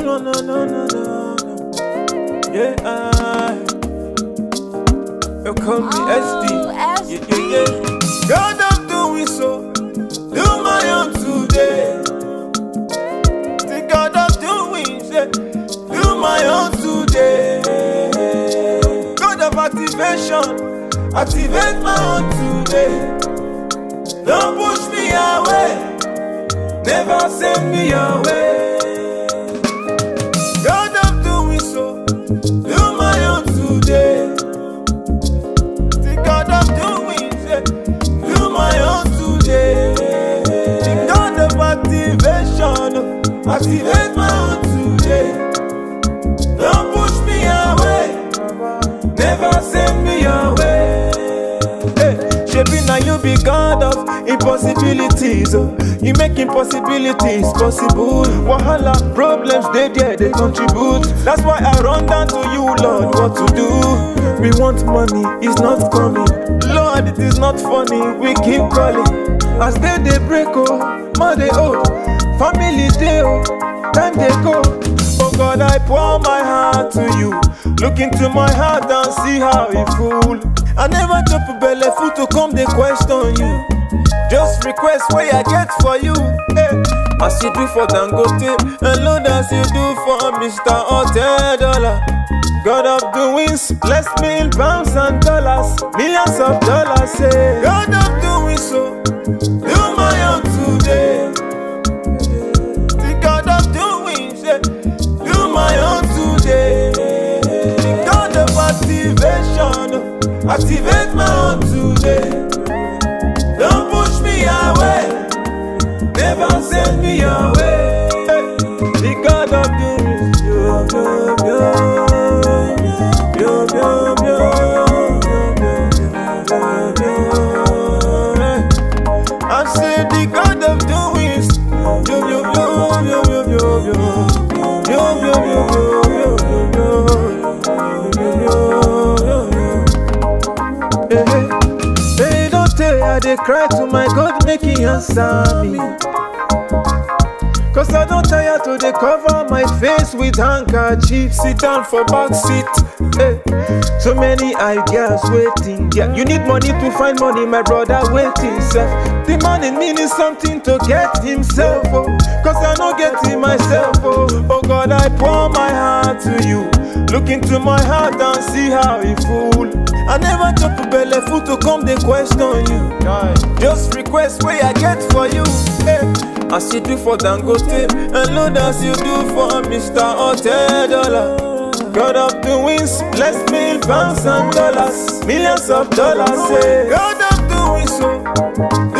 no, no, no, no, no. Yeah, you call me SD. Yeah. God, I'm doing so. Do my own today. The God I'm doing, say, do my own today. God of activation, activate my own today. Don't push me away. Never send me away. God, I'm doing so. Do my own today. The God I'm doing, say, do my own today. The God of activation, activate my own today. Don't push me away. Never send me away. Shebi now you be God of impossibilities. You make impossibilities possible. Wahala, problems, they there, they contribute. That's why I run down to you, Lord, what to do. We want money, it's not coming. Lord, it is not funny, we keep calling. As they break, man they old. Family they time they go. Oh God, I pour my heart to you. Look into my heart and see how it full. I never chop a belly food to come they question you. Just request what I get for you. As you do for Dangote, and Lord as you do for Mr. $10. God of doings, bless me in pounds and dollars, millions of dollars. God of doing so, do my own today. The God of doings, do my own today. The God of activation, activate my own today. Don't push me away, never send me away. The God of doings, I said the God of doings, they cry to my God, make He answer me. Cause I don't tire to they cover my face with handkerchief. Sit down for back seat. So many ideas waiting. Yeah, you need money to find money, my brother waiting. The man in me needs something to get himself. Cause I don't get it myself. Oh God, I pour my heart to you. Look into my heart and see how it full. I never chop a belly food to come they question you. Just request what I get for you. As you do for Dangote, and Lord as you do for Mr. $10. God of doings, bless me in pounds and dollars, millions of dollars. God of doing so.